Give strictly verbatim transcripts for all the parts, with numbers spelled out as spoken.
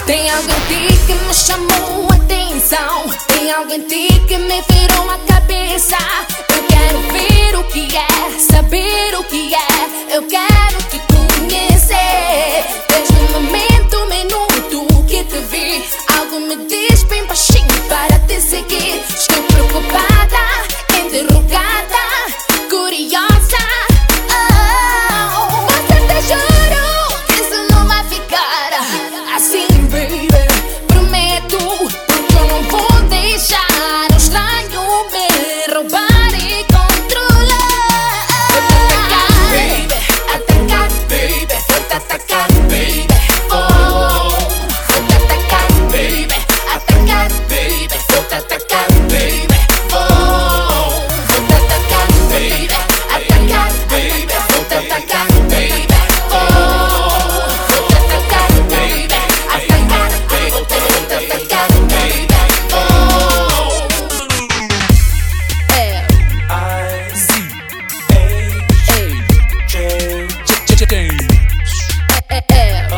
Tem algo em ti que me chamou a atenção. Tem algo em ti que me virou a cabeça. Eu quero ver o que é, saber o que é. Eu quero te conhecer. Desde o momento, minuto que te vi, algo me diz bem baixinho para te seguir. Estou preocupada, interrogada, curiosa. Oh, mas eu te juro que isso não vai ficar assim, baby. Prometo, porque eu não vou deixar o estranho me roubar e controlar. Vou te atacar, baby. Atacar, baby. Vou te atacar, baby. Oh, vou te atacar, baby. Atacar, baby. Vou te atacar, baby. Oh, vou te atacar, baby. Atacar, baby. Vou te atacar, baby. Oh, vou te atacar, baby. Atacar, baby. Vou te atacar, baby. Oh, L I Z H J L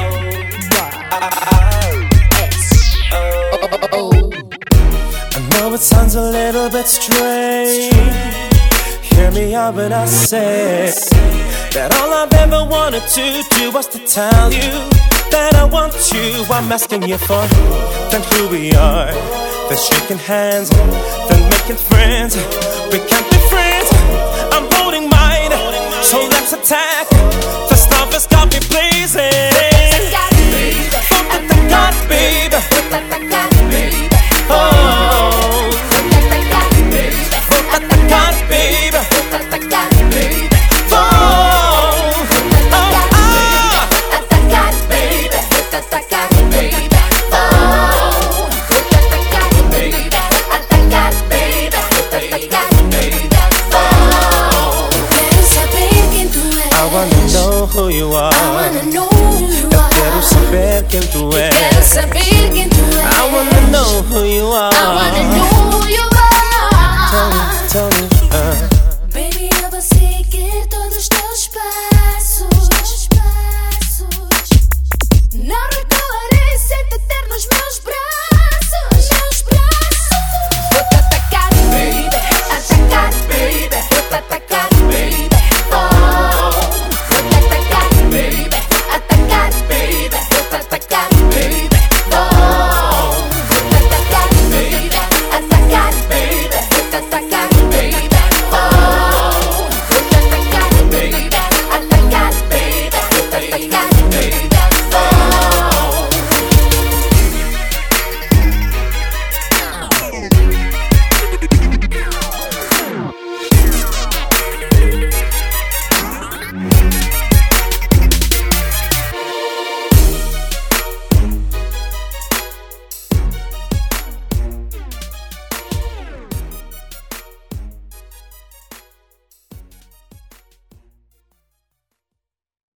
O Y. I know it sounds a little bit strange. Hear me out when I say that all I've ever wanted to do was to tell you that I want you. I'm asking you for, then who we are, then shaking hands, then making friends. We can't be friends. I'm holding mine, so let's attack. The stuff has got me blazing. Fuck the God, baby. Oh, fuck the God, baby. Who you are. I wanna know who you are. Eu quero saber quem tu és. Quero saber quem tu és. I wanna know who you are.